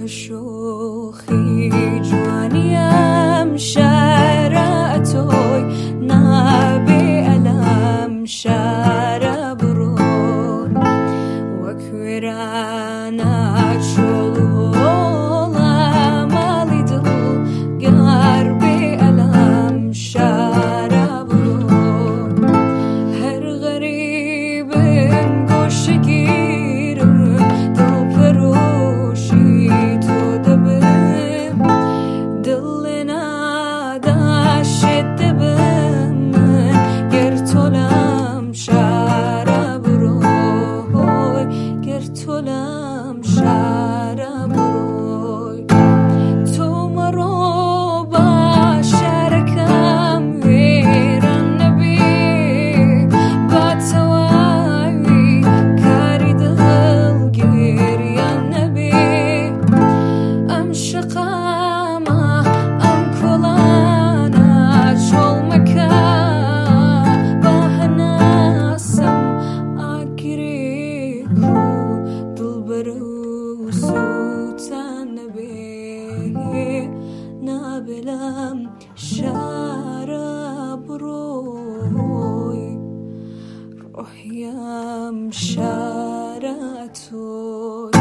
شوخی جوانیم شعر توی نبی علم شعر برون وکویرانه چولو لامالی دل گربی علم شعر برون هر غریبم گوشگیرم دل فروشی تو دبم دل نداشت دبم من گر تولم شعر بروی گر تولم شعر بروی تو مرو با شرکم ویران نبی با توایی کاری دل گریان نبی ام شقامه ام کلانا چول مکا با هناسم آگیری کو دل برو سوتن نبی نبلم شعر بروی روحیم شعر توی